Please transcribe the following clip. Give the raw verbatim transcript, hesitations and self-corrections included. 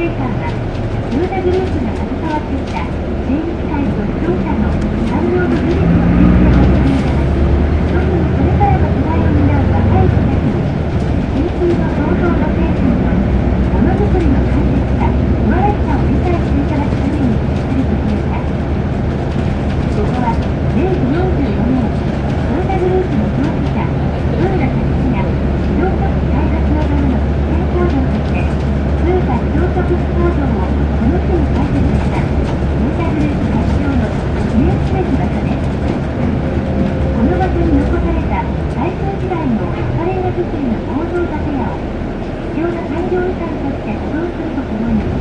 生館は、トヨタグループが携わってきた精密機械と自動車の産業の技術の研究をしていただき、特にこれからの時代を担う若い人たちに、研究の創造の精神と、ものづくりの大切さ、素晴らしさを理解していただくために設立された。ここは、れいじよんじゅうよねん、トヨタグループの創始者、豊田章氏が、自動車機開発のための実験工場として、トヨタ自動車機工場をこの地に開設した、トヨタグループ発祥の記念すべき場所です。この場所に残された大正時代の赤レンガ造りの構造建屋を貴重な産業遺産として保存するとともに、